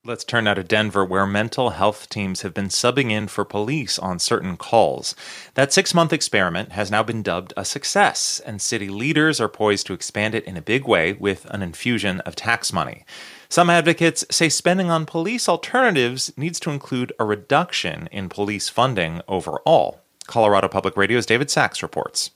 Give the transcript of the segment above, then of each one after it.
Let's turn now to Denver, where mental health teams have been subbing in for police on certain calls. That 6-month experiment has now been dubbed a success, and city leaders are poised to expand it in a big way with an infusion of tax money. Some advocates say spending on police alternatives needs to include a reduction in police funding overall. Colorado Public Radio's David Sachs reports.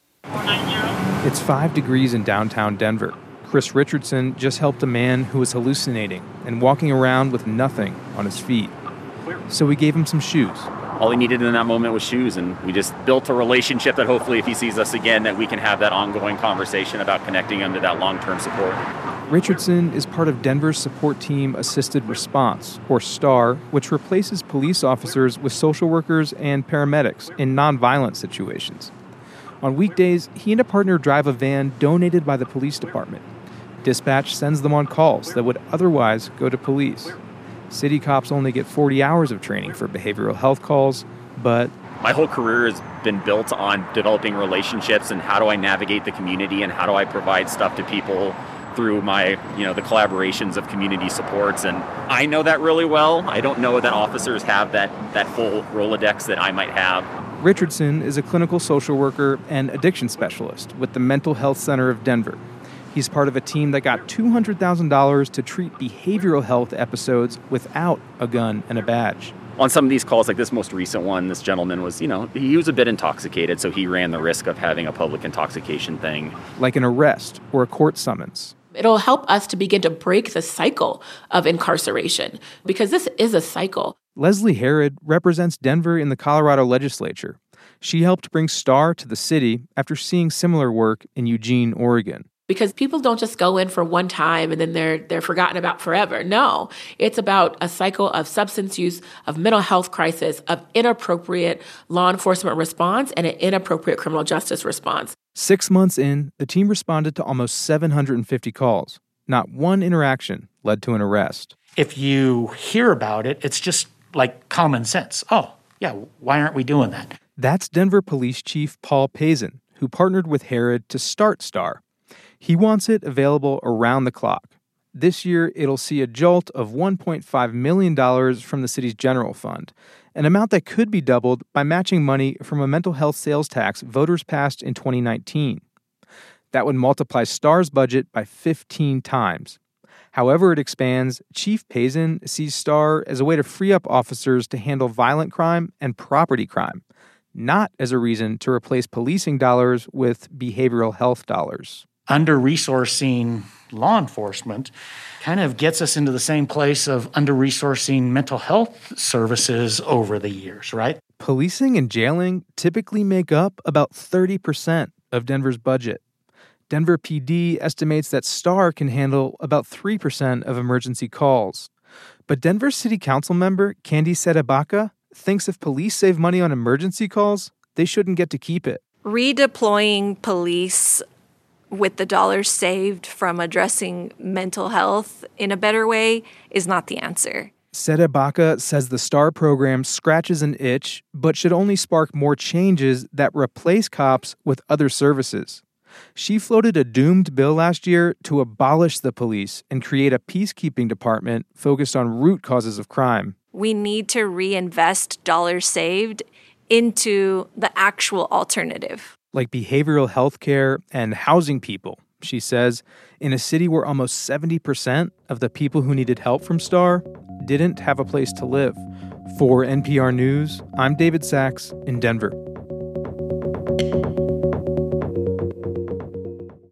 It's 5 degrees in downtown Denver. Chris Richardson just helped a man who was hallucinating and walking around with nothing on his feet. So we gave him some shoes. All he needed in that moment was shoes, and we just built a relationship that hopefully if he sees us again, that we can have that ongoing conversation about connecting him to that long-term support. Richardson is part of Denver's Support Team Assisted Response, or STAR, which replaces police officers with social workers and paramedics in nonviolent situations. On weekdays, he and a partner drive a van donated by the police department. Dispatch sends them on calls that would otherwise go to police. City cops only get 40 hours of training for behavioral health calls, but my whole career has been built on developing relationships and how do I navigate the community and how do I provide stuff to people through my, the collaborations of community supports. And I know that really well. I don't know that officers have that full Rolodex that I might have. Richardson is a clinical social worker and addiction specialist with the Mental Health Center of Denver. He's part of a team that got $200,000 to treat behavioral health episodes without a gun and a badge. On some of these calls, like this most recent one, this gentleman was, he was a bit intoxicated, so he ran the risk of having a public intoxication thing. Like an arrest or a court summons. It'll help us to begin to break the cycle of incarceration, because this is a cycle. Leslie Herod represents Denver in the Colorado legislature. She helped bring STAR to the city after seeing similar work in Eugene, Oregon. Because people don't just go in for one time and then they're forgotten about forever. No, it's about a cycle of substance use, of mental health crisis, of inappropriate law enforcement response, and an inappropriate criminal justice response. 6 months in, the team responded to almost 750 calls. Not one interaction led to an arrest. If you hear about it, it's just like common sense. Oh, yeah, why aren't we doing that? That's Denver Police Chief Paul Pazin, who partnered with Herod to start STAR. He wants it available around the clock. This year, it'll see a jolt of $1.5 million from the city's general fund, an amount that could be doubled by matching money from a mental health sales tax voters passed in 2019. That would multiply STAR's budget by 15 times. However it expands, Chief Pazin sees STAR as a way to free up officers to handle violent crime and property crime, not as a reason to replace policing dollars with behavioral health dollars. Under-resourcing law enforcement kind of gets us into the same place of under-resourcing mental health services over the years, right? Policing and jailing typically make up about 30% of Denver's budget. Denver PD estimates that STAR can handle about 3% of emergency calls. But Denver City Council member Candy Sedabaka thinks if police save money on emergency calls, they shouldn't get to keep it. Redeploying police with the dollars saved from addressing mental health in a better way is not the answer. Sedabaka says the STAR program scratches an itch, but should only spark more changes that replace cops with other services. She floated a doomed bill last year to abolish the police and create a peacekeeping department focused on root causes of crime. We need to reinvest dollars saved into the actual alternative. Like behavioral health care and housing people, she says, in a city where almost 70% of the people who needed help from STAR didn't have a place to live. For NPR News, I'm David Sachs in Denver.